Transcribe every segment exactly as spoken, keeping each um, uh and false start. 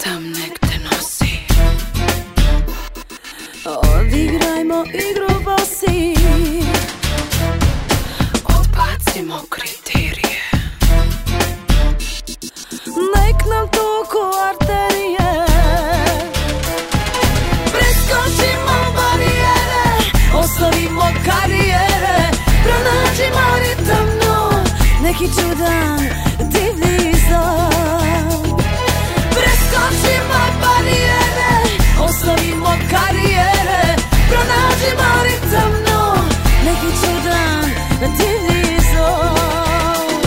ritam nek te nosi. Odigrajmo igru bosi. Odbacimo kriterije. Nek nam tuku arterije. Preskočimo barijere. Ostavimo karijere. Pronađimo ritam no. Neki čudan divlji zon. Preskočimo barijere. Ostavimo karijere. Pronađimo ritam no. Neki čudan divlji zon.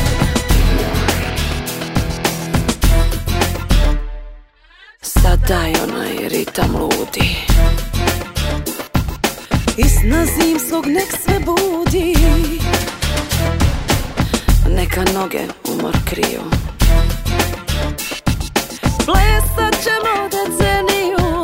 Sad daj onaj ritam ludi. Iz sna zimskog nek sve budi. Neka noge umor kriju. Plesat ćemo deceniju.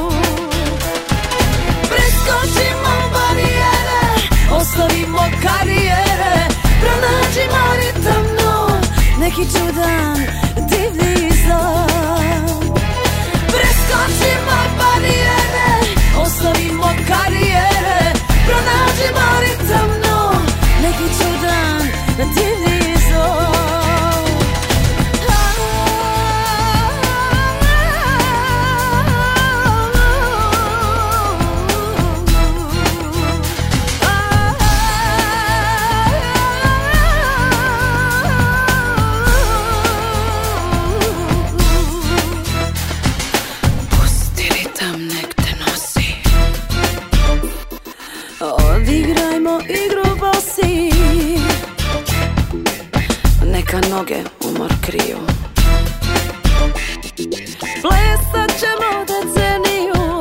Preskočimo barijere. Ostavimo karijere. Pronađimo ritam no. Neki čudan divlji zon. Preskočimo barijere. Ostavimo karijere. Pronađimo ritam no. Neki čudan divlji zon. Odigrajmo igru bosi. Neka noge umor kriju. Plesat ćemo deceniju.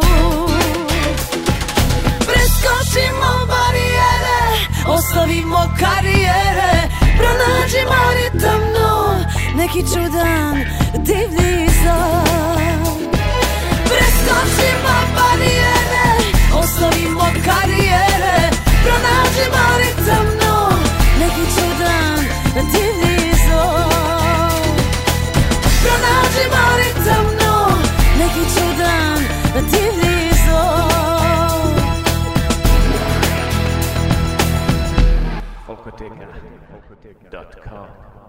Preskočimo barijere. Ostavimo karijere. Pronađimo ritam no. Neki čudan divlji zon. Preskočimo barijere. Ostavimo karijere. Pronađimo ritam no. Neki čudan divlji zon. Pronađimo ritam no. Neki čudan divlji zon. Folkoteka dot com